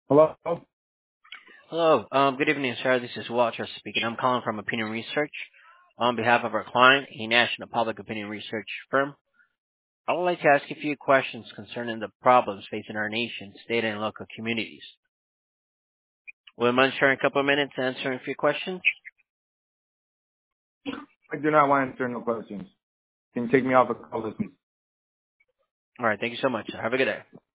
Hello? Hello. Good evening, sir. This is Walter speaking. I'm calling from Opinion Research on behalf of our client, a national public opinion research firm. I would like to ask a few questions concerning the problems facing our nation, state, and local communities. Will you mind sharing a couple of minutes answering a few questions? I do not want to answer no questions. Can you take me off a call list, please? All right. Thank you so much, sir. Have a good day.